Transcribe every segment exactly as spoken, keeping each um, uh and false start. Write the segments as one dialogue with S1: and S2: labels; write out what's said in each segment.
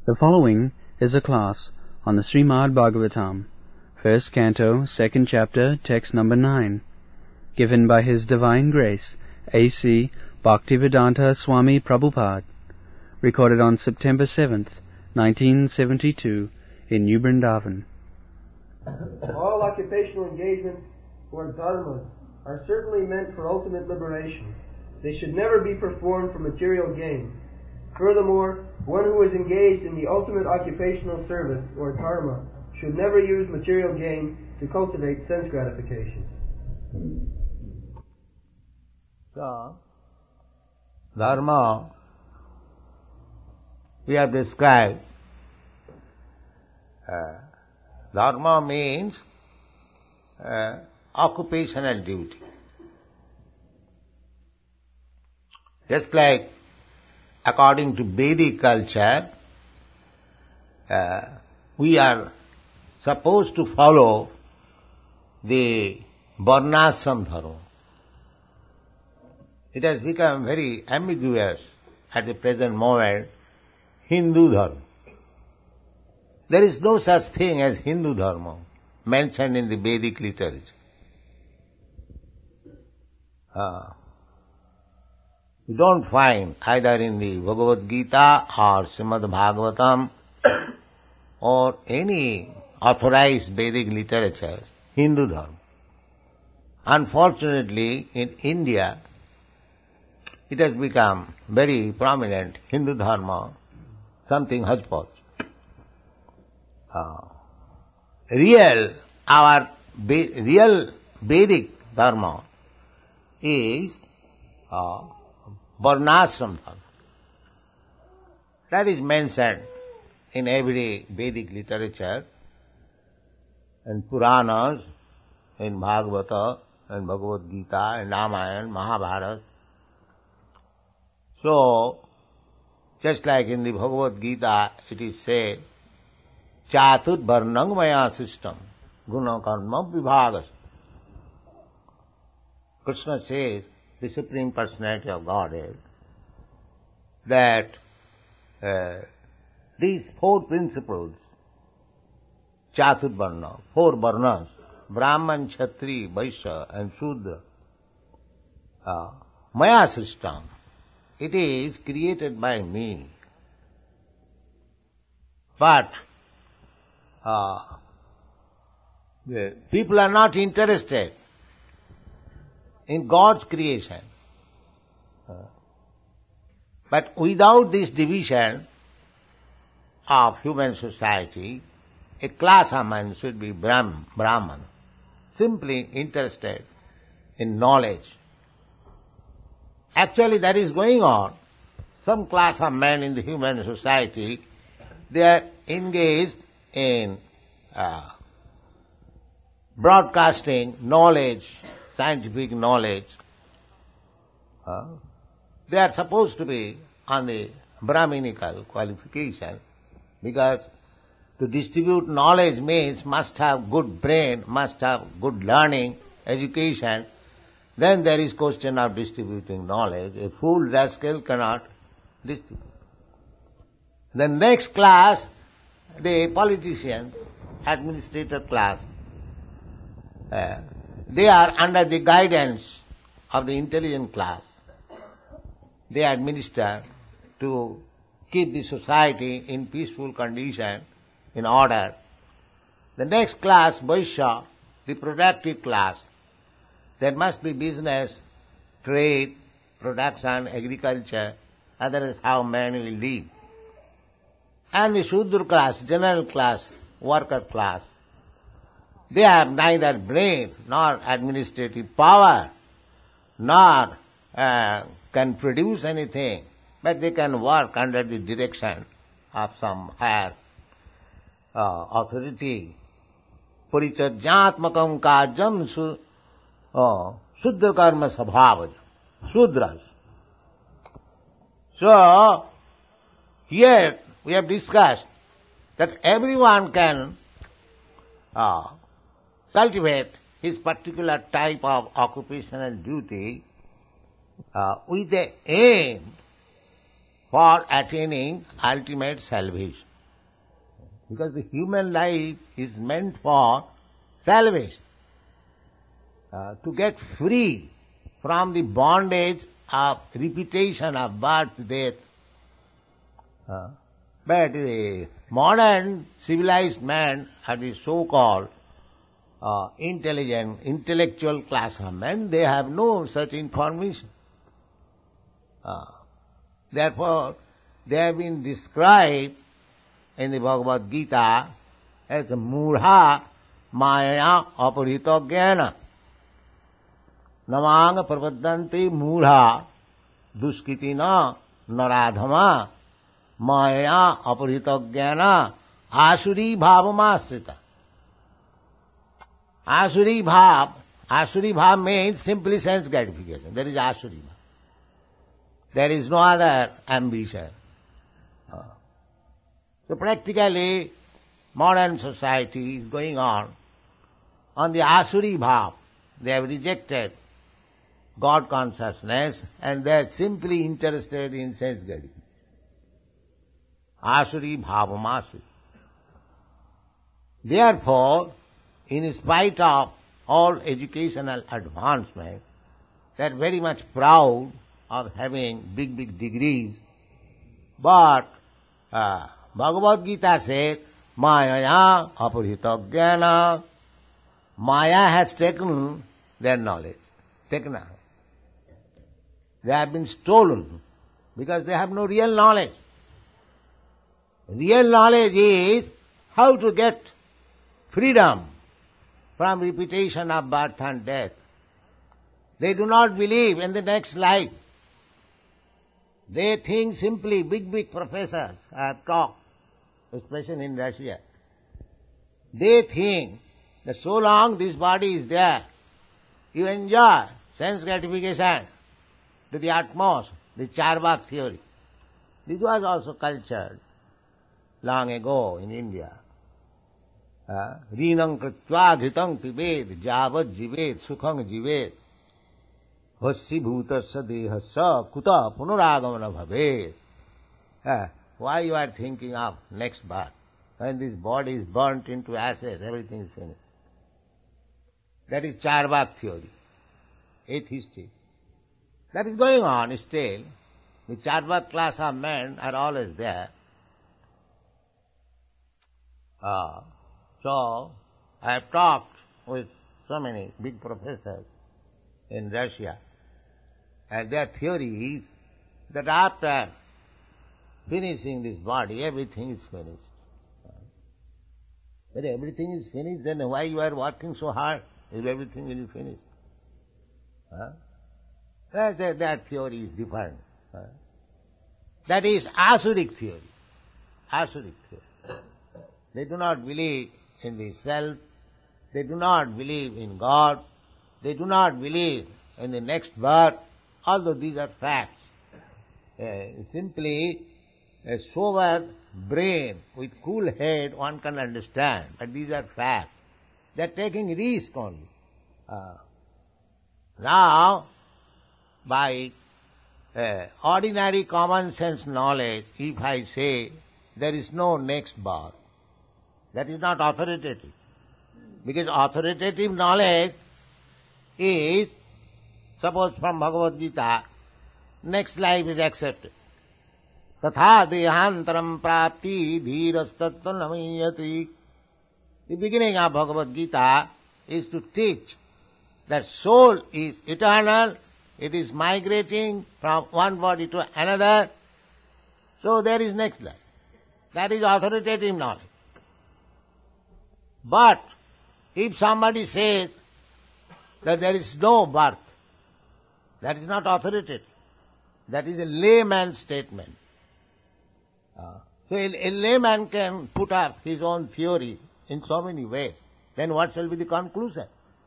S1: The following is a class on the Srimad Bhagavatam, first canto, second chapter, text number nine, given by His Divine Grace, A C Bhaktivedanta Swami Prabhupada, recorded on September seventh, nineteen seventy-two, in New Vrindavan.
S2: All occupational engagements or dharmas are certainly meant for ultimate liberation. They should never be performed for material gain. Furthermore, one who is engaged in the ultimate occupational service or dharma should never use material gain to cultivate sense gratification.
S3: So, dharma we have described. Uh, dharma means uh, occupational duty. Just like according to Vedic culture, uh, we are supposed to follow the varnashram dharma. It has become very ambiguous at the present moment, Hindu dharma. There is no such thing as Hindu dharma mentioned in the Vedic literature. Uh, You don't find either in the Bhagavad Gita or Srimad Bhagavatam or any authorized Vedic literature Hindu Dharma. Unfortunately, in India, it has become very prominent, Hindu Dharma, something hodgepodge. Uh, real, our Be- real Vedic Dharma is uh, varnashram dharma. That is mentioned in every Vedic literature, in Puranas, in Bhagavata, in Bhagavad Gita, in Ramayana, Mahabharata. So, just like in the Bhagavad Gita, it is said, Chatur varnang maya system, guna karma vibhagas. Krishna says, the Supreme Personality of Godhead, that uh, these four principles, Chaturvarna, four varnas, Brahman, Kshatri, Vaishya and Shudra, uh, Maya system, it is created by me. But uh, the people are not interested in God's creation. But without this division of human society, a class of men should be Brahm, Brahman, simply interested in knowledge. Actually, that is going on. Some class of men in the human society, they are engaged in uh, broadcasting knowledge, scientific knowledge. Uh, they are supposed to be on the Brahminical qualification, because to distribute knowledge means must have good brain, must have good learning, education. Then there is question of distributing knowledge. A fool rascal cannot distribute. The next class, the politicians, administrator class, uh, they are under the guidance of the intelligent class. They administer to keep the society in peaceful condition, in order. The next class, Vaishya, the productive class, there must be business, trade, production, agriculture, otherwise how man will live. And the Shudra class, general class, worker class, they have neither brain nor administrative power, nor uh, can produce anything, but they can work under the direction of some higher uh, authority. Parichajyatmakam kajam su, uh, Shudra karma sabhavaj, Shudras. So, here we have discussed that everyone can uh, cultivate his particular type of occupational duty uh, with the aim for attaining ultimate salvation. Because the human life is meant for salvation, uh, to get free from the bondage of repetition of birth, death. Uh, but the modern civilized man, or the so-called uh, intelligent, intellectual class of men, they have no such information. Uh, therefore, they have been described in the Bhagavad Gita as mudha maya aparito jnana. Namanga prapadanti mudha duskitina naradhama maya aparito jnana asuri bhavamasrita. Asuri bhav, asuri bhav means simply sense gratification. That is asuri bhav. There is no other ambition. So practically, modern society is going on on the asuri bhav. They have rejected God consciousness and they are simply interested in sense gratification. Asuri bhavamasi. Therefore, in spite of all educational advancement, they are very much proud of having big, big degrees. But uh, Bhagavad Gita says, Maya apurhita jnana. Maya has taken their knowledge, taken out. They have been stolen because they have no real knowledge. Real knowledge is how to get freedom from repetition of birth and death. They do not believe in the next life. They think simply, big, big professors have talked, especially in Russia. They think that so long this body is there, you enjoy sense gratification to the utmost, the Charvak theory. This was also cultured long ago in India. Rinam kritva ghritam pibed javad jivet sukham jivet vassi bhutasya dehasya kuta punaragamana bhaved. Why you are thinking of next birth? When this body is burnt into ashes, everything is finished. That is Charvak theory, atheistic. That is going on still. The Charvak class of men are always there. Uh, so, I have talked with so many big professors in Russia, and their theory is that after finishing this body, everything is finished. When everything is finished, then why you are working so hard if everything will be finished? Huh? That, that, that theory is different. Huh? That is Asuric theory. Asuric theory. They do not believe in the self. They do not believe in God. They do not believe in the next birth, although these are facts. Uh, simply a sober brain with cool head one can understand, but these are facts. They are taking risk only. Uh, now, by uh, ordinary common sense knowledge, if I say there is no next birth, that is not authoritative. Because authoritative knowledge is, suppose from Bhagavad Gita, next life is accepted. Tatha dehantaram prapti dhirastattva namayati. The beginning of Bhagavad Gita is to teach that soul is eternal, it is migrating from one body to another, so there is next life. That is authoritative knowledge. But if somebody says that there is no birth, that is not authoritative. That is a layman's statement. Uh, so a, a layman can put up his own theory in so many ways. Then what shall be the conclusion?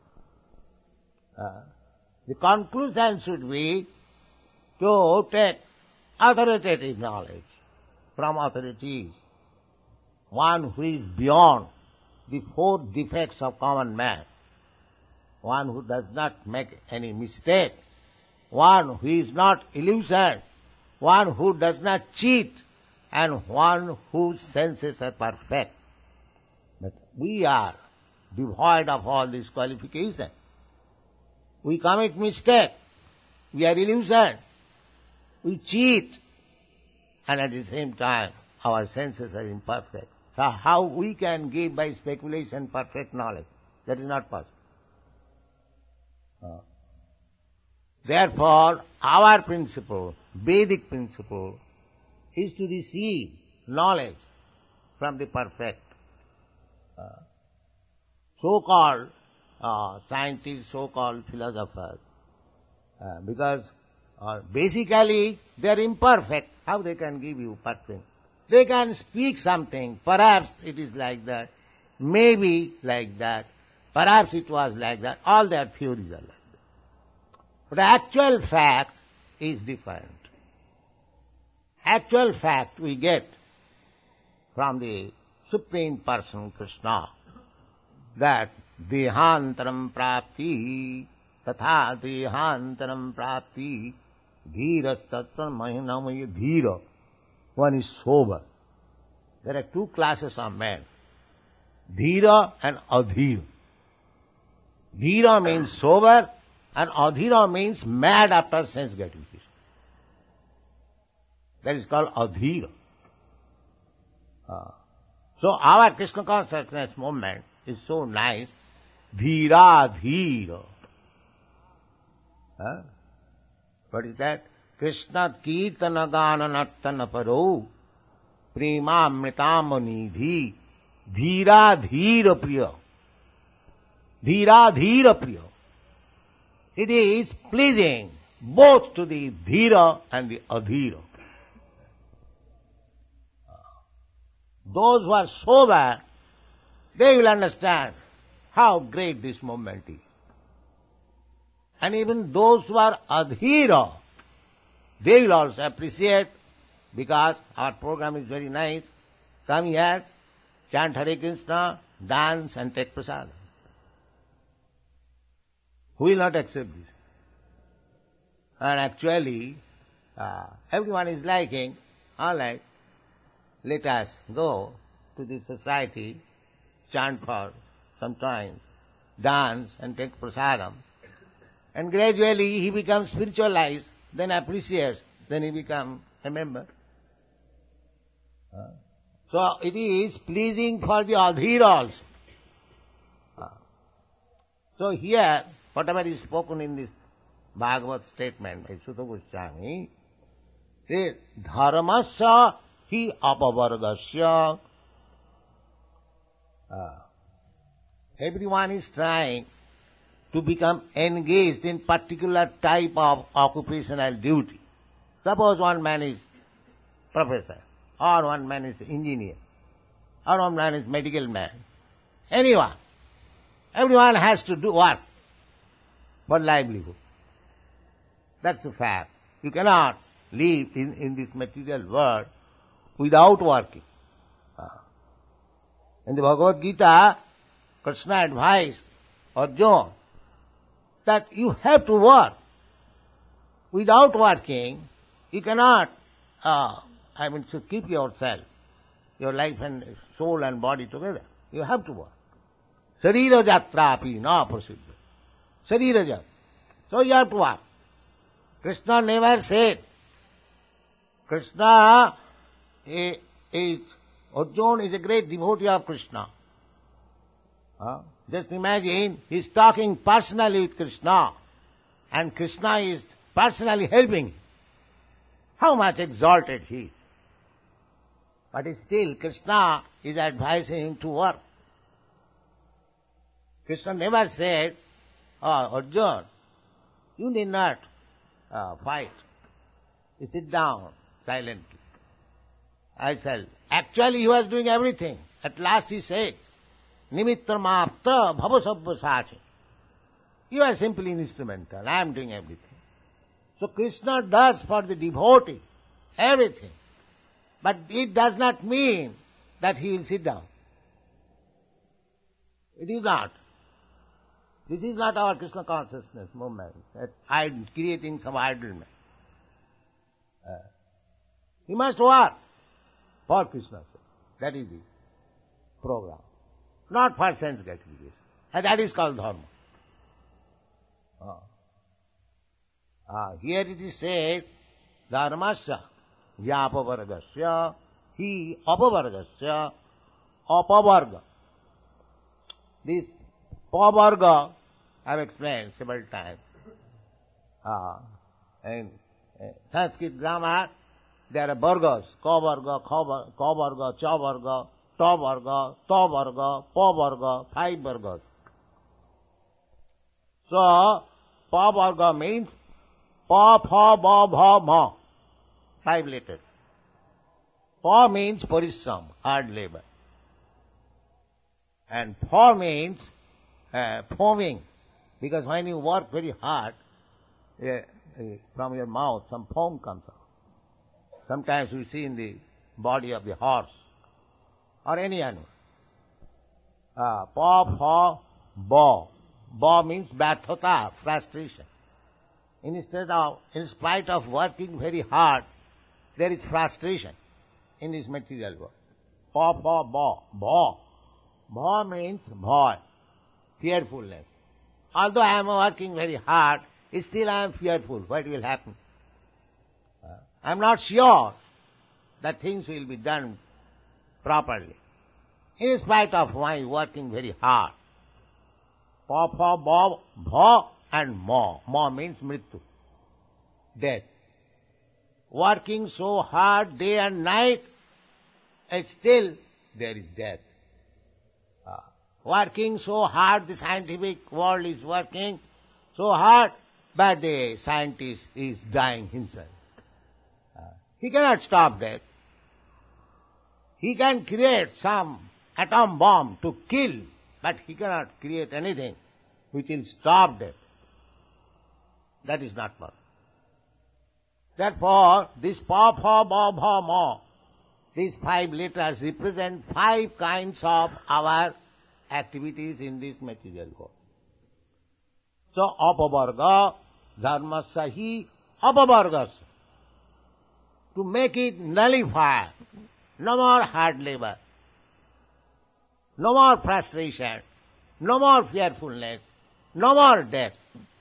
S3: Uh, the conclusion should be to take authoritative knowledge from authorities, one who is beyond the four defects of common man, one who does not make any mistake, one who is not illusion, one who does not cheat, and one whose senses are perfect. we are devoid of all these qualifications. We commit mistake. We are illusioned. We cheat. And at the same time, our senses are imperfect. So how we can give by speculation perfect knowledge? That is not possible. Uh. Therefore, our principle, Vedic principle, is to receive knowledge from the perfect. Uh, so-called uh, scientists, so-called philosophers, uh, because uh, basically they are imperfect. How they can give you perfect? They can speak something, perhaps it is like that, maybe like that, perhaps it was like that, all their theories are like that. But the actual fact is different. Actual fact we get from the Supreme Person, Krishna, that dehantaram prapti, tatha dehantaram prapti, dhiras tattam mahinamaya dhira. One is sober. There are two classes of men, dhira and adhira. Dhira means sober, and adhira means mad after sense gratification. That is called adhira. Uh, so our Krishna consciousness movement is so nice. Dhira dhira. Huh? What is that? Krishna kirtana gana nattana paro premamritam nidhi dhira dhira priya. Dhira dhira priya. It is pleasing both to the dhira and the adhira. Those who are sober, they will understand how great this movement is. And even those who are adhira, they will also appreciate, because our program is very nice. Come here, chant Hare Krishna, dance and take prasad. Who will not accept this? And actually, uh, everyone is liking, all right, let us go to the society, chant for some time, dance and take prasadam. And gradually he becomes spiritualized, then appreciates, then he becomes a member. Uh, so it is pleasing for the adhira also. Uh, so here, whatever is spoken in this Bhagavad statement by Sutta Goswami, is dharmasya hi apavargasya. Uh, everyone is trying to become engaged in particular type of occupational duty. Suppose one man is professor, or one man is engineer, or one man is medical man. Anyone. Everyone has to do work for livelihood. That's a fact. You cannot live in, in this material world without working. In the Bhagavad Gita, Krishna advised Arjuna that you have to work. Without working, you cannot, uh, I mean, to keep yourself, your life and soul and body together. You have to work. Sarira jatrapi na prasiddha. Sarira jat. So you have to work. Krishna never said. Krishna is, is Arjuna is a great devotee of Krishna. Uh, just imagine, he is talking personally with Krishna, and Krishna is personally helping him. How much exalted he is. But still, Krishna is advising him to work. Krishna never said, oh, Arjuna, you need not uh, fight. You sit down silently. I shall. Actually, he was doing everything. At last he said, Nimitta mapta bhavasabha sachi. You are simply instrumental. I am doing everything. So Krishna does for the devotee everything. But it does not mean that he will sit down. It is not. This is not our Krishna consciousness movement, that I am creating some idleness. Uh, he must work for Krishna's sake. That is the program. not for sense gratification. And that is called dharma. Ah. Ah, here it is said, dharmasya vyapavargasya hi apavargasya apavarga. This pavarga I have explained several times. Ah, in uh, Sanskrit grammar, there are vargas, ka varga, ka varga, cha varga, ta varga, ta varga, pa varga, five vargas. So, pa varga means pa, pha, ba, bha, ma. Five letters. Pa means parishram, hard labor. And pha means uh, foaming. Because when you work very hard, uh, uh, from your mouth some foam comes out. Sometimes we see in the body of the horse or any animal. Uh, pa, pha, ba. Ba means bathata, frustration. Instead of, in spite of working very hard, there is frustration in this material world. Pa, pa, ba, ba. Ba means bhaya, fearfulness. Although I am working very hard, still I am fearful. What will happen? Uh, I am not sure that things will be done properly. In spite of my working very hard. Pa, pa, ba, bha and ma. Ma means mrityu, death. Working so hard day and night, and still there is death. Uh, working so hard, the scientific world is working so hard, but the scientist is dying himself. Uh, he cannot stop death. He can create some atom bomb to kill, but he cannot create anything which will stop death. That is not possible. Therefore, this pa, pha, ba, bha, ma, these five letters represent five kinds of our activities in this material world. So, apavarga, dharmasya hi apavargas. To make it nullify, no more hard labor, no more frustration, no more fearfulness, no more death.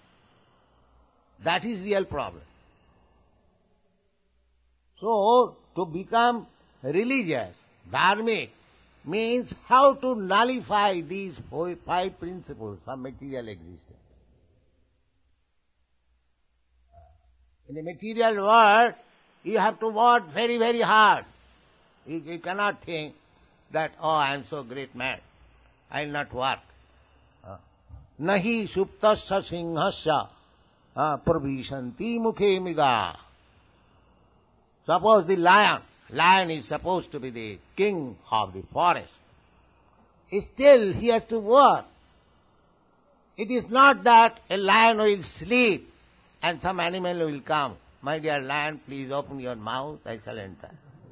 S3: That is real problem. So, to become religious, dharmic, means how to nullify these five principles of material existence. In the material world, you have to work very, very hard. You, you cannot think that, oh, I am so great man, I will not work. Nahi suptasya singhasya prabhishanti mukhe mriga. Suppose the lion, lion is supposed to be the king of the forest. Still he has to work. It is not that a lion will sleep and some animal will come. My dear lion, please open your mouth, I shall enter.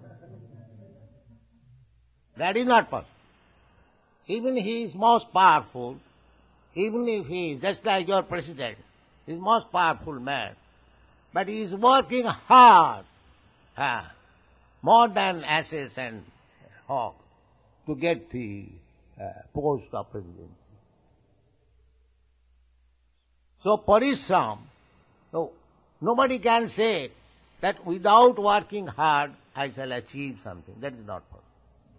S3: That is not possible. Even he is most powerful, even if he is just like your president, he is most powerful man, but he is working hard, ah, more than asses and hogs, to get the uh, post of presidency. So parishram, no, nobody can say that without working hard I shall achieve something. That is not possible.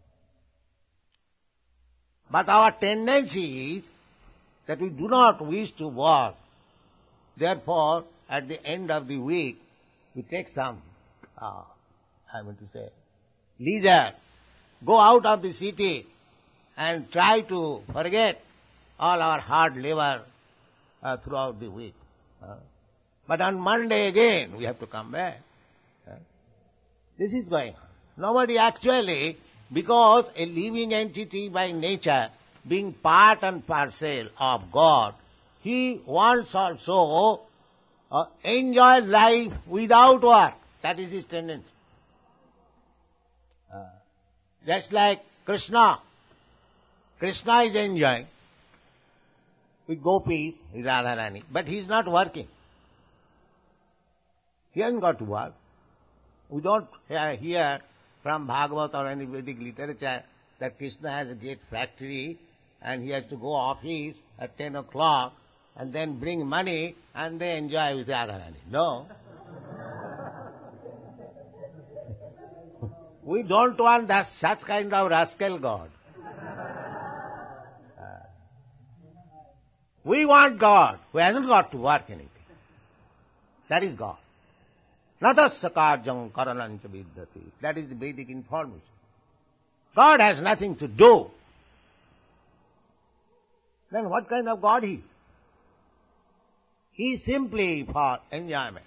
S3: But our tendency is that we do not wish to work. Therefore, at the end of the week, we take some, uh, I mean to say, leisure, go out of the city and try to forget all our hard labor uh, throughout the week. Uh, but on Monday again, we have to come back. Uh, this is going on. Nobody actually, because a living entity by nature, being part and parcel of God, he wants also uh, enjoy life without work. That is his tendency. Uh, just like Krishna. Krishna is enjoying with gopis, with Radharani, but he is not working. He hasn't got to work. We don't hear from Bhagavad or any Vedic literature that Krishna has a great factory and he has to go office at ten o'clock and then bring money and they enjoy with Radharani. No. We don't want that such kind of rascal God. Uh, we want God who hasn't got to work anything. That is God. Natasya karjam karanancha vidyate. That is the Vedic information. God has nothing to do. Then what kind of God he is? He is simply for enjoyment.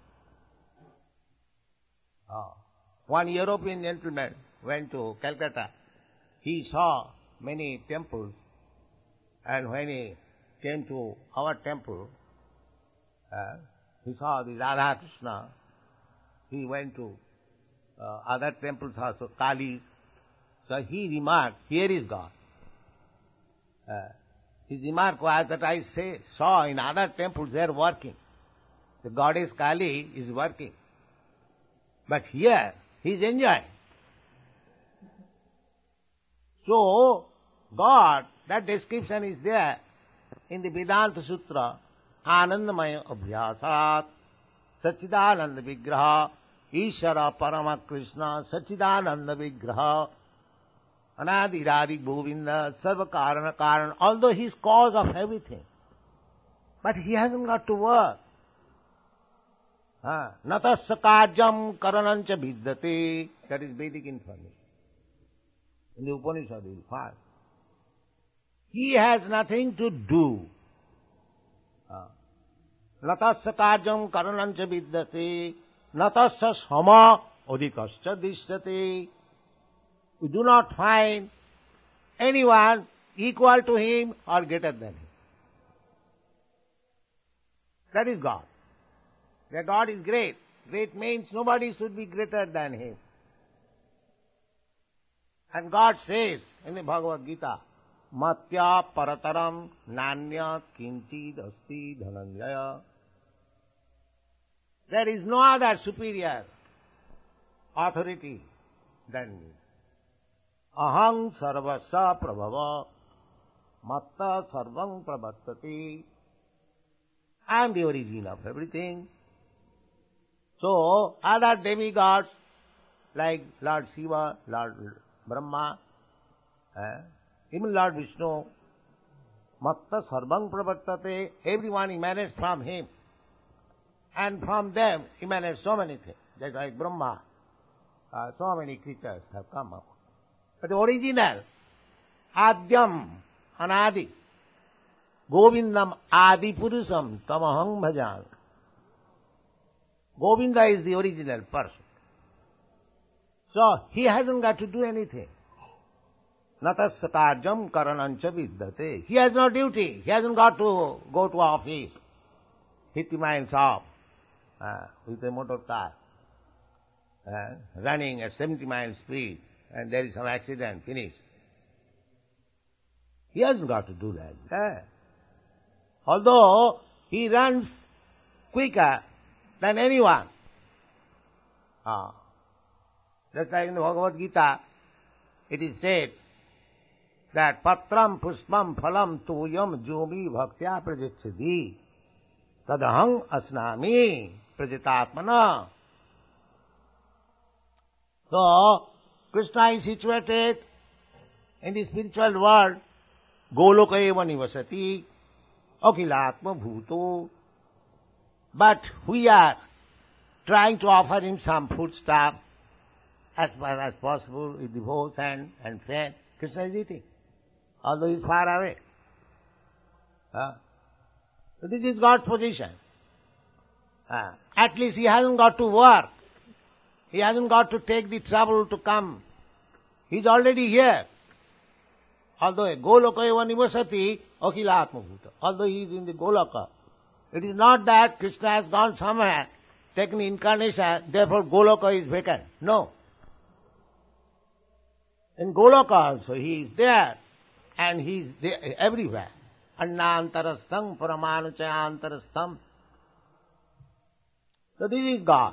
S3: Oh. One European gentleman went to Calcutta. He saw many temples, and when he came to our temple, uh, he saw the Radha Krishna. He went to uh, other temples also, Kali's. So he remarked, here is God. Uh, his remark was that I say, saw in other temples they are working. The goddess Kali is working. But here, he is enjoying. So, God, that description is there in the Vedanta Sutra, Anandamaya Abhyasat, Sachidananda Vigraha, Ishara Parama Krishna, Sachidananda Vigraha, Anadi Radhi Govinda, Sarva Karana Karana, although he is cause of everything. But he hasn't got to work. Natasya karjam karanancha vidyate. That is Vedic information. In the Upanishad you will find. He has nothing to do. Natasya karjam karanancha vidyate. Natasya sama adhikascha dishyate. We do not find anyone equal to him or greater than him. That is God. That God is great. Great means nobody should be greater than him. And God says in the Bhagavad Gita, Matya parataram nanya kinchid asti dhananjaya. There is no other superior authority than me. Aham sarvasya prabhava matta sarvam pravartati. I am the origin of everything. So, other demigods like Lord Shiva, Lord Brahma, eh, even Lord Vishnu, Matta Sarvang Pravartate, everyone emanates from him. And from them emanates so many things. Just like Brahma, uh, so many creatures have come up. But the original, Adyam, Anadi, Govindam Adi Purusam Tamaham Bhajan. Govinda is the original person. So, he hasn't got to do anything. Natasya karjam karanancha vidyate. He has no duty. He hasn't got to go to office, fifty miles off, uh, with a motor car, uh, running at seventy miles speed, and there is some accident, finished. He hasn't got to do that. Uh, although he runs quicker than anyone. Ah. Just like in the Bhagavad Gita, it is said that patram pushpam phalam tuyam jomi bhaktya prajachadi tadaham asnami prajitatmana. So, Krishna is situated in the spiritual world, Goloka eva nivasati, akhilatma bhuto. But we are trying to offer him some food stuff as far as possible with devotion and faith. Krishna is eating, although he is far away. Uh, so this is God's position. Uh, at least he hasn't got to work. He hasn't got to take the trouble to come. He is already here. Although Goloka eva nivasati akila atma bhuta. Although he is in the Goloka. It is not that Krishna has gone somewhere, taken incarnation, therefore Goloka is vacant. No. In Goloka also he is there, and he is there everywhere. Annantarastham paramanachayantarastham. So this is God.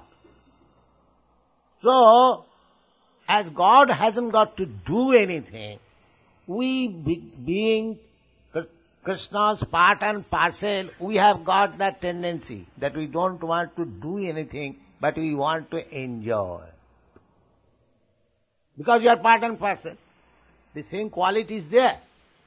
S3: So, as God hasn't got to do anything, we be- being Krishna's part and parcel, we have got that tendency that we don't want to do anything, but we want to enjoy. Because you are part and parcel. The same quality is there.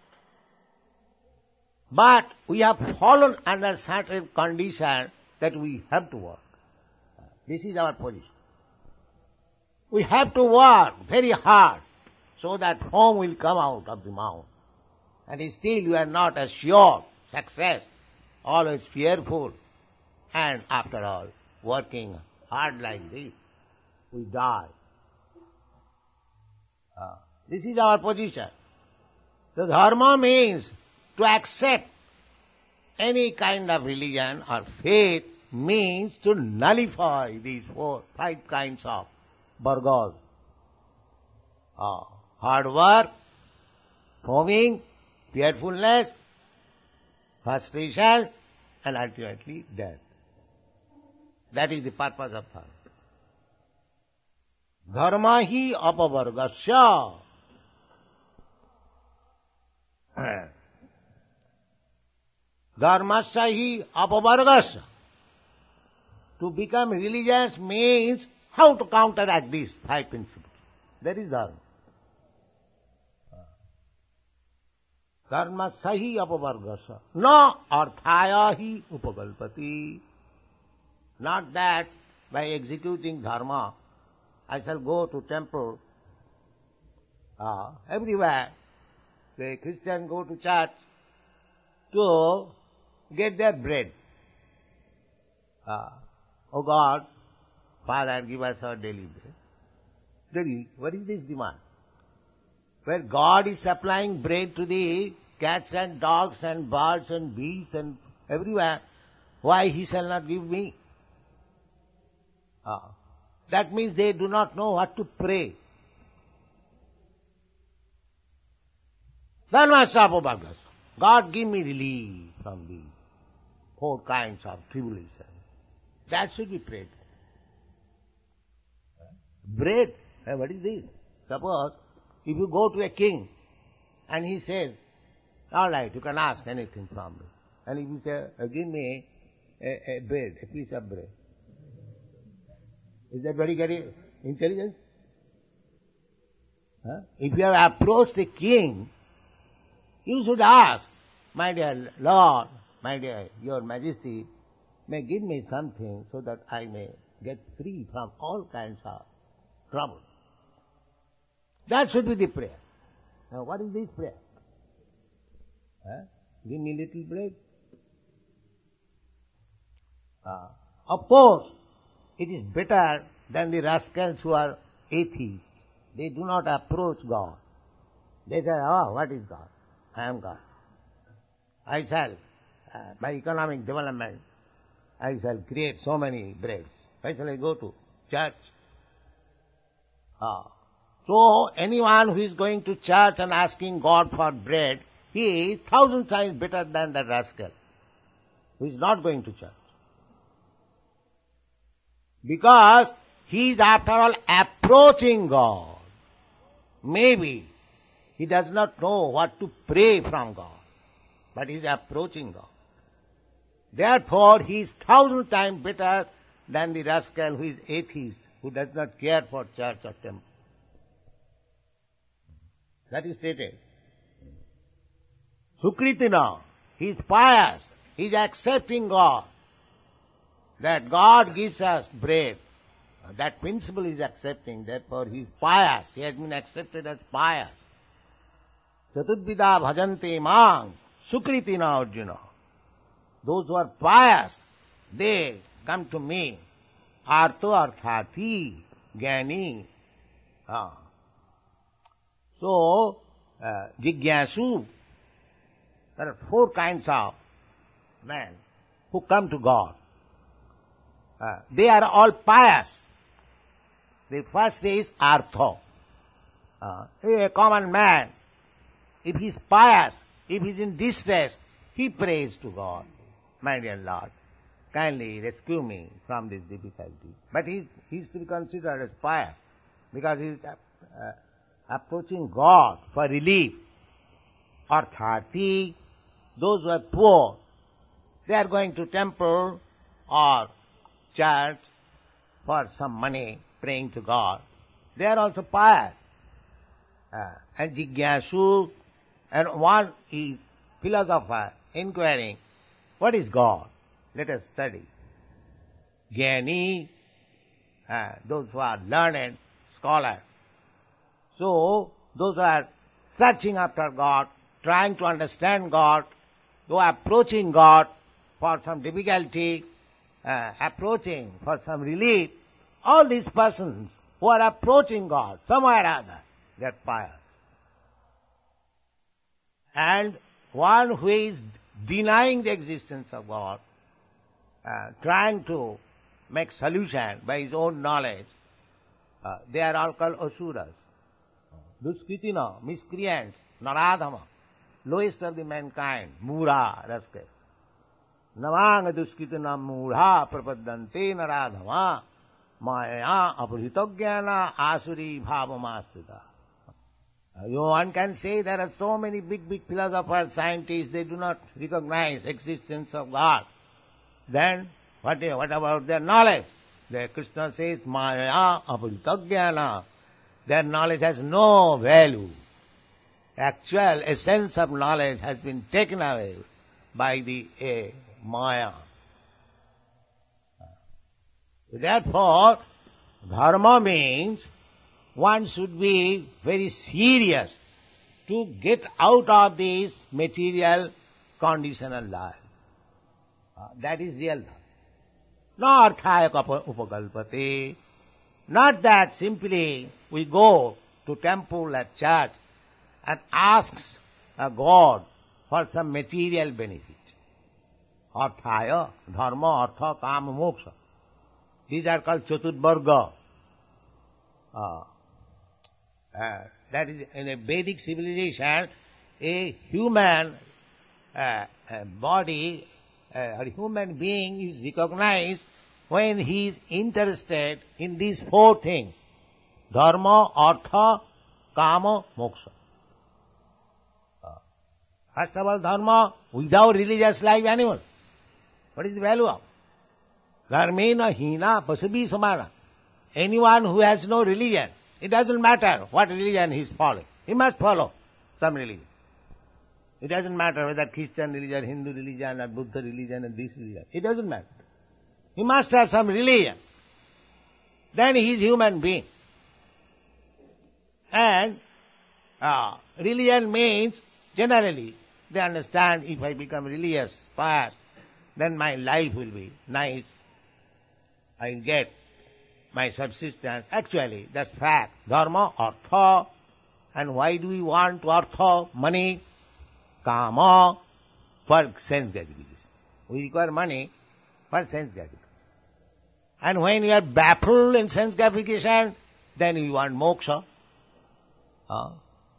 S3: But we have fallen under certain condition that we have to work. This is our position. We have to work very hard so that foam will come out of the mouth. And still you are not assured success, always fearful. And after all, working hard like this, we die. Uh, this is our position. So dharma means to accept any kind of religion or faith means to nullify these four, five kinds of vargas. Uh, hard work, foaming, fearfulness, frustration, and ultimately death. That is the purpose of dharma. Dharma hi apavargasya. Dharmasya hi apavargasya. To become religious means how to counteract these five principles. That is dharma. Dharma sahi apavargasya. Na arthaya hi upagalpati. Not that by executing dharma, I shall go to temple. Uh, everywhere, the Christian go to church to get their bread. Uh, oh God, Father, give us our daily bread. Daily, what is this demand? Where God is supplying bread to the cats and dogs and birds and bees and everywhere, why He shall not give me? Ah, that means they do not know what to pray. God give me relief from these four kinds of tribulation. That should be prayed. Bread, eh, what is this? Suppose if you go to a king and he says, all right, you can ask anything from me. And if you say, uh, give me a, a bread, a piece of bread. Is that very, very intelligent? Huh? If you have approached a king, you should ask, my dear Lord, my dear Your Majesty, may give me something so that I may get free from all kinds of trouble. That should be the prayer. Now what is this prayer? Huh? Give me little bread. Uh, of course, it is better than the rascals who are atheists. They do not approach God. They say, oh, what is God? I am God. I shall, uh, by economic development, I shall create so many breads. Why shall I go to church? Ah. So, anyone who is going to church and asking God for bread, he is thousand times better than the rascal who is not going to church. Because he is after all approaching God. Maybe he does not know what to pray from God, but he is approaching God. Therefore, he is thousand times better than the rascal who is atheist, who does not care for church or temple. That is stated. Sukritina, he is pious, he is accepting God. That God gives us bread. That principle is accepting, therefore he is pious. He has been accepted as pious. Chatudvida bhajante mang sukritina Arjuna. Those who are pious, they come to me. Artho arthati jnani. Ah. So, uh, jigyasu, there are four kinds of men who come to God. Uh, they are all pious. The first is artho. Uh, a common man, if he is pious, if he is in distress, he prays to God, my dear Lord, kindly rescue me from this difficulty. But he is to be considered as pious, because he is uh, approaching God for relief. arthati, those who are poor, they are going to temple or church for some money, praying to God. They are also pious. Uh, and jigyasu, and one is philosopher inquiring, what is God? Let us study. Jnani, uh, those who are learned scholars. So, those who are searching after God, trying to understand God, who are approaching God for some difficulty, uh, approaching for some relief, all these persons who are approaching God somewhere or other, they are pious. And one who is denying the existence of God, uh, trying to make solution by his own knowledge, uh, they are all called asuras. Duskritina, miscreants, naradhama, lowest of the mankind, mura, raskas. Navang duskritina mura prapadante naradhama, maya apurhitogyana asuri bhavamasita. One can say there are so many big, big philosophers, scientists, they do not recognize existence of God. Then, what, what about their knowledge? The Krishna says, maya apurhitogyana. Their knowledge has no value. Actual essence of knowledge has been taken away by the uh, maya. Therefore, dharma means one should be very serious to get out of this material conditional life. Uh, that is real dharma. Not arthaya upakalpate. Not that simply we go to temple or church and asks a God for some material benefit. Arthaya, dharma, artha, kama, moksha. These are called chaturvarga. Uh, uh, that is, in a Vedic civilization, a human uh, a body, uh, a human being is recognized when he is interested in these four things. Dharma, artha, kama, moksha. Uh, first of all, dharma, without religious life animal. What is the value of? Dharmena hina pasabhi samana. Anyone who has no religion, it doesn't matter what religion he is following. He must follow some religion. It doesn't matter whether Christian religion, Hindu religion, or Buddha religion, or this religion. It doesn't matter. He must have some religion. Then he is human being. And uh, religion means, generally, they understand if I become religious, pious, then my life will be nice. I will get my subsistence. Actually, that's fact. Dharma, artha. And why do we want to artha? Money, kama, for sense gratification. We require money for sense gratification. And when you are baffled in sense gratification, then you want moksha. Uh,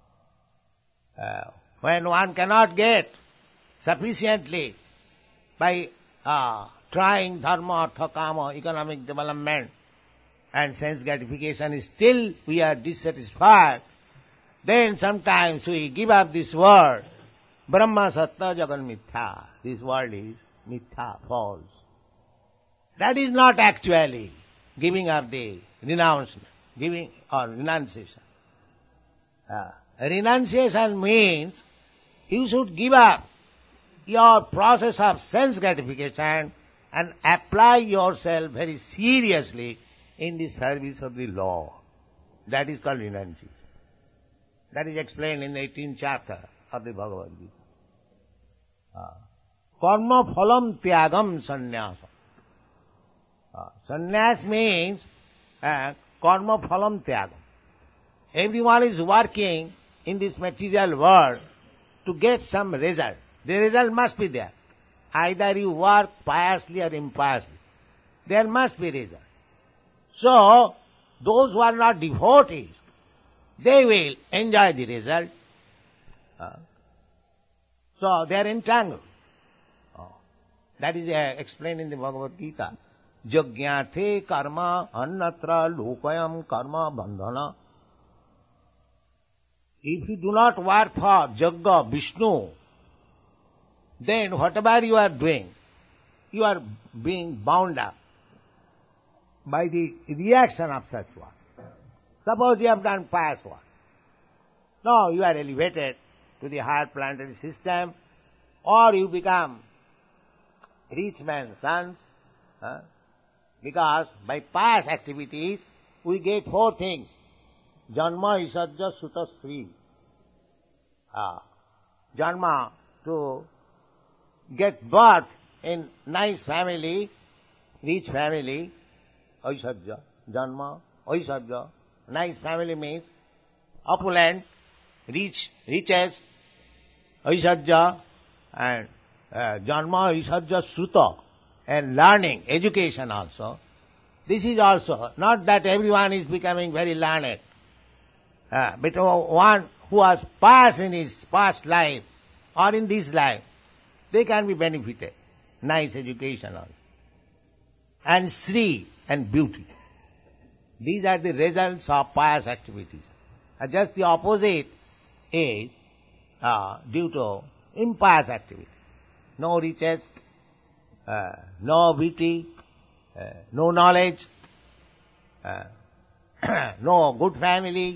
S3: uh, when one cannot get sufficiently by uh, trying dharma, artha, kama, economic development, and sense gratification, still we are dissatisfied, then sometimes we give up this world. Brahma satta jagan mithya. This world is mithya, false. That is not actually giving up the renouncement, giving or renunciation. Uh, renunciation means you should give up your process of sense gratification and apply yourself very seriously in the service of the law. That is called renunciation. That is explained in the eighteenth chapter of the Bhagavad Gita. Uh, Karma phalam tyagam sannyasa. Uh, sannyas means uh, karma phalam tyagam. Everyone is working in this material world to get some result. The result must be there. Either you work piously or impiously. There must be result. So, those who are not devotees, they will enjoy the result. Uh, so, they are entangled. Oh. That is uh, explained in the Bhagavad Gita. Jagyathe karma annatra lokayam karma bandhana. If you do not work for Jagga, Vishnu, then whatever you are doing, you are being bound up by the reaction of such work. Suppose you have done pious work. Now you are elevated to the higher planetary system, or you become rich man's sons, huh? Because by pious activities we get four things. Janma, Isajja, Suta, Sri. Uh, janma, to get birth in nice family, rich family, Aisajja, Janma, Aisajja. Nice family means opulent, rich, riches, Aisajja, and uh, Janma, Aisajja, Sruta, and learning, education also. This is also, not that everyone is becoming very learned, uh, but one who was pious in his past life or in this life, they can be benefited. Nice education also. And Sri, and beauty. These are the results of pious activities. Uh, just the opposite is uh, due to impious activities. No riches, uh, no beauty, uh, no knowledge, uh, no good family.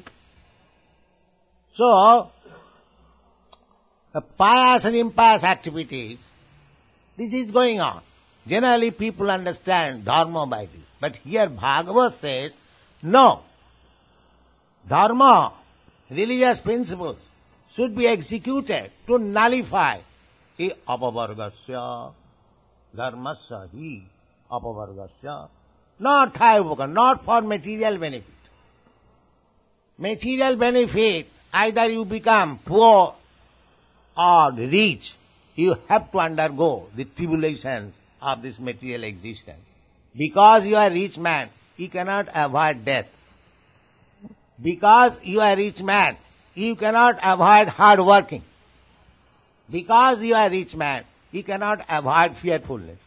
S3: So, the pious and impious activities, this is going on. Generally people understand dharma by this. But here Bhagavad says, no. Dharma, religious principles, should be executed to nullify hi apavargasya, dharmasya hi apavargasya, not thayavaka, not for material benefit. Material benefit, either you become poor or rich, you have to undergo the tribulations of this material existence. Because you are a rich man, you cannot avoid death. Because you are a rich man, you cannot avoid hard working. Because you are a rich man, you cannot avoid fearfulness.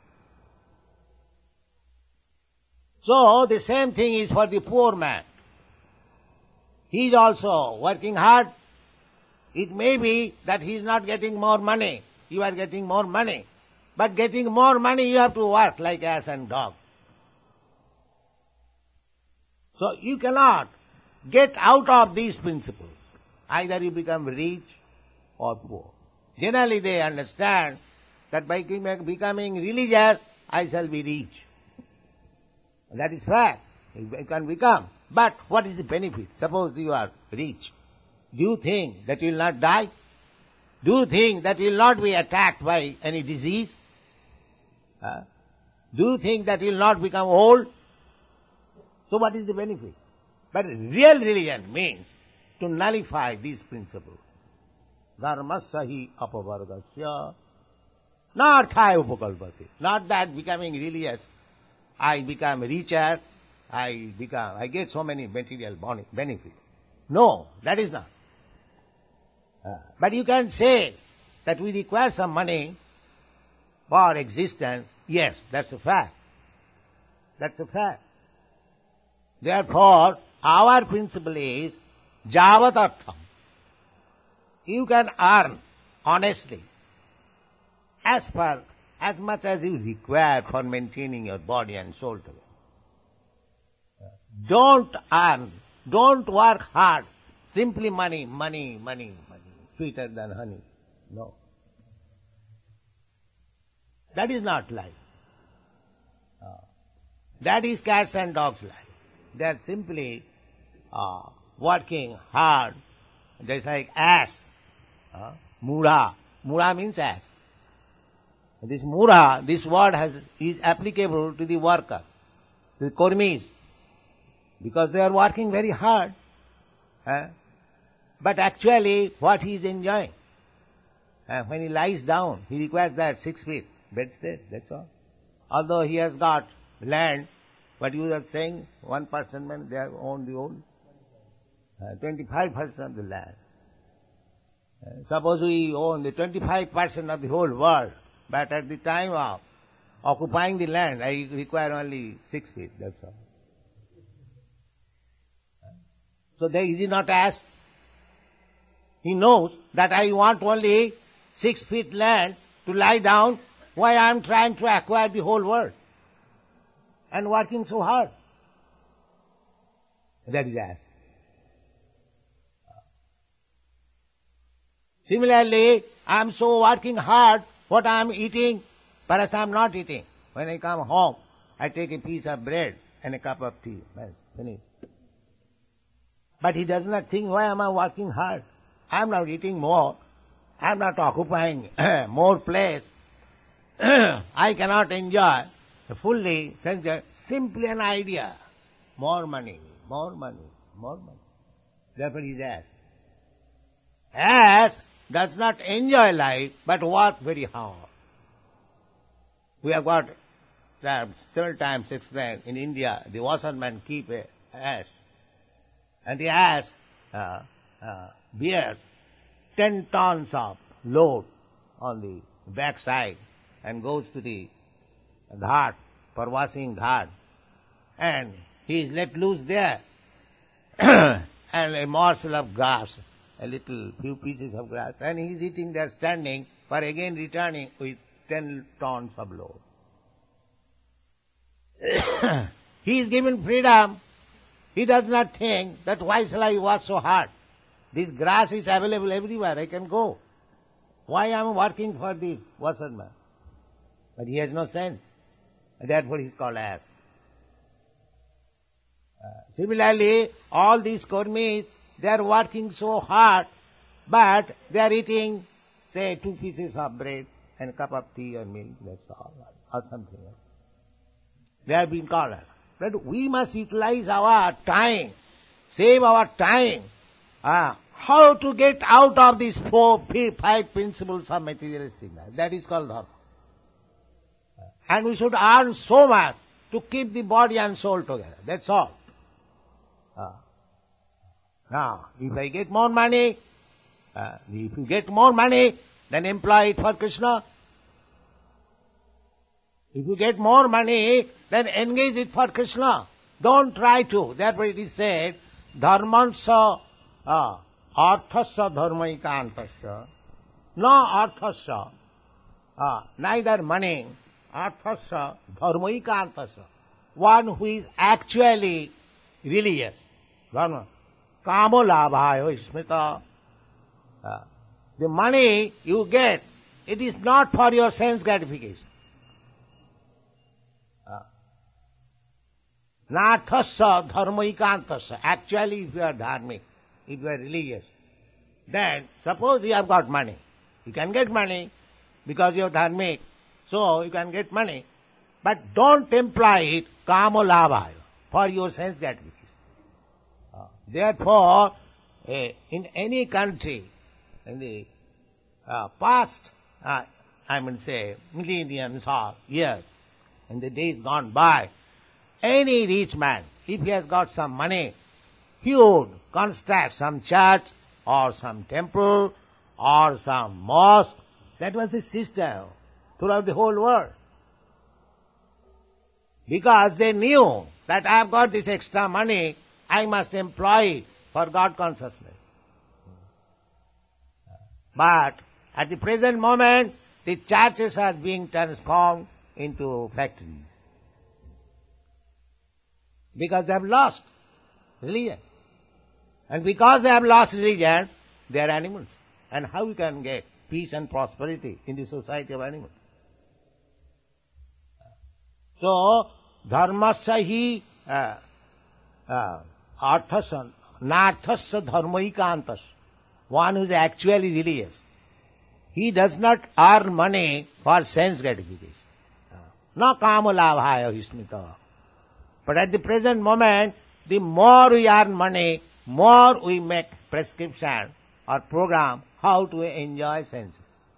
S3: So, the same thing is for the poor man. He is also working hard. It may be that he is not getting more money. You are getting more money. But getting more money, you have to work like ass and dog. So you cannot get out of these principles. Either you become rich or poor. Generally they understand that by becoming religious, I shall be rich. That is fact. You can become. But what is the benefit? Suppose you are rich. Do you think that you will not die? Do you think that you will not be attacked by any disease? Uh, do you think that you will not become old? So what is the benefit? But real religion means to nullify these principles. Dharmasya hi apavargasya, not thaya upakalpati. Not that becoming religious, I become richer, I become, I get so many material benefits. No, that is not. Uh, but you can say that we require some money for existence. Yes, that's a fact. That's a fact. Therefore, our principle is javat artham. You can earn honestly as far, as much as you require for maintaining your body and soul together. Don't earn, don't work hard. Simply money, money, money, money, sweeter than honey. No. That is not life. Uh, that is cats and dogs' life. They are simply uh, working hard. Just like ass. Uh, mura. Mura means ass. This mura, this word has is applicable to the worker, to the kormis, because they are working very hard. Uh, but actually, what he is enjoying? Uh, when he lies down, he requires that six feet bedstead, that's all. Although he has got land, but you are saying one person man, they own the whole, uh, twenty-five percent of the land. Uh, suppose we own the twenty-five percent of the whole world, but at the time of occupying the land, I require only six feet, that's all. So there is he not asked? He knows that I want only six feet land to lie down, why I am trying to acquire the whole world and working so hard. That is as. Similarly, I am so working hard, what I am eating, perhaps I am not eating. When I come home, I take a piece of bread and a cup of tea. That's finished. But he does not think, why am I working hard? I am not eating more. I am not occupying more place. I cannot enjoy fully, simply an idea. More money, more money, more money. Therefore he is as. As does not enjoy life, but work very hard. We have got, uh, several times explained, in India, the washermen keep a ass. And the ass uh, uh, bears ten tons of load on the backside and goes to the ghat for washing ghat. And he is let loose there. And a morsel of grass, a little few pieces of grass, and he is eating there standing for again returning with ten tons of load. He is given freedom. He does not think that why shall I work so hard? This grass is available everywhere, I can go. Why am I working for this washerman? But he has no sense. And therefore he is called ass. Uh, similarly, all these kurmis, they are working so hard, but they are eating, say, two pieces of bread and a cup of tea or milk, that's all, or something else. They have been called ass. But we must utilize our time, save our time. Uh, how to get out of these four, five principles of materialistic life. That is called dharma. And we should earn so much to keep the body and soul together. That's all. Uh, now, if I get more money, uh, if you get more money, then employ it for Krishna. If you get more money, then engage it for Krishna. Don't try to. Therefore it is said, dharmansa uh, arthasya dharmaikantasya. No arthasya. Uh, neither money. Arthasya dharmaikantasya. One who is actually religious. Dharma. Kamo labhayo smita. Uh, the money you get, it is not for your sense gratification. Nathasya dharmaikantasya. Actually, if you are dharmic, if you are religious, then suppose you have got money. You can get money because you are dharmic, so you can get money. But don't employ it kamo labhaya, for your sense gratification. Uh, therefore, uh, in any country, in the uh, past, uh, I mean say, millenniums or years, in the days gone by, any rich man, if he has got some money, he would construct some church or some temple or some mosque. That was the system throughout the whole world. Because they knew that I have got this extra money, I must employ it for God consciousness. But at the present moment, the churches are being transformed into factories. Because they have lost religion. And because they have lost religion, they are animals. And how we can get peace and prosperity in the society of animals? So, dharmasya hi arthasya, nathasya dharmaikantasya. One who is actually religious. He does not earn money for sense gratification. Na kama labhaya hismita. But at the present moment, the more we earn money, more we make prescription or program how to enjoy senses.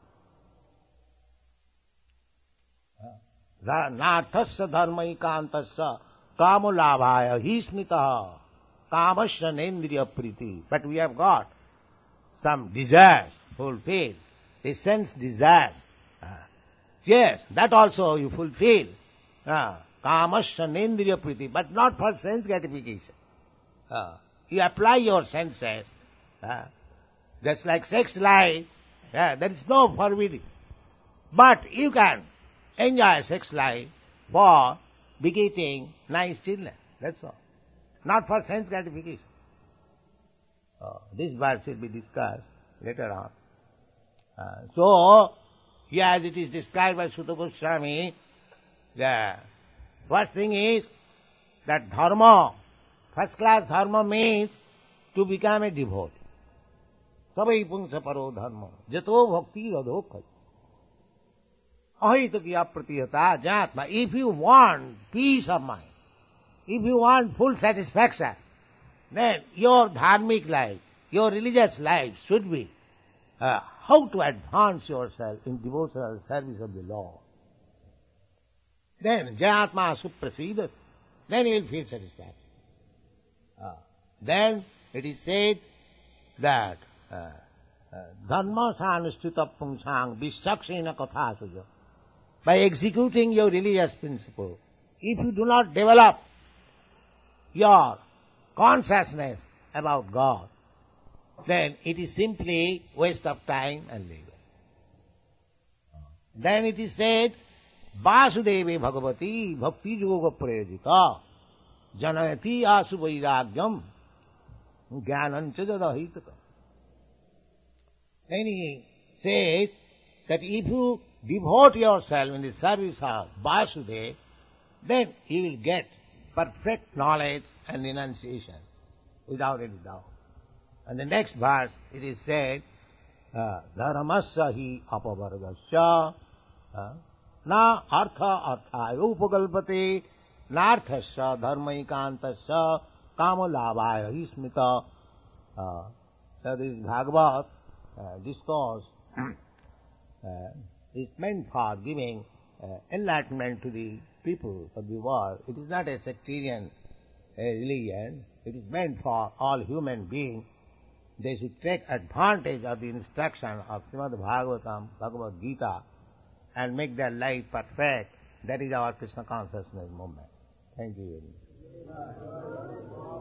S3: Nathasya dharmaikantasya kamo labhaya hismita kamasya nendriya priti. But we have got some desires fulfilled, a sense desires. Yes, that also you fulfill. Kamasya nendriya priti, but not for sense gratification. Uh, you apply your senses. Uh, Just like sex life, yeah, there is no forbidding. But you can enjoy sex life for begetting nice children. That's all. Not for sense gratification. Uh, this verse will be discussed later on. Uh, so, here as it is described by Sutta Goswami, the first thing is that dharma, first class dharma means to become a devotee. Sabai punsa paro dharma, jato bhakti radho khat. Ahita kiya pratihata jatma. If you want peace of mind, if you want full satisfaction, then your dharmic life, your religious life should be uh, how to advance yourself in devotional service of the Lord. Then jatma suprasidat, then you will feel satisfaction. Uh, then it is said that dharma sanustita pungsang visaksena kathasuja. By executing your religious principle, if you do not develop your consciousness about God, then it is simply waste of time and labor. Then it is said, Vasudeve Bhagavati Bhakti Yoga Prayajita Janayati Asu Vairagyam Jnanancha Jadahitaka. Then he says that if you devote yourself in the service of Vasudeva, then you will get perfect knowledge and renunciation without any doubt. And the next verse it is said, Dharmasya hi apavargasya na artha arthaya upagalpate narthasya dharmaikantasya kamalabhaya hi smita. So this Bhagavad uh, discourse uh, is meant for giving uh, enlightenment to the people of the world. It is not a sectarian uh, religion. It is meant for all human beings. They should take advantage of the instruction of Srimad Bhagavatam, Bhagavad Gita, and make their life perfect. That is our Krishna consciousness movement. Thank you very much.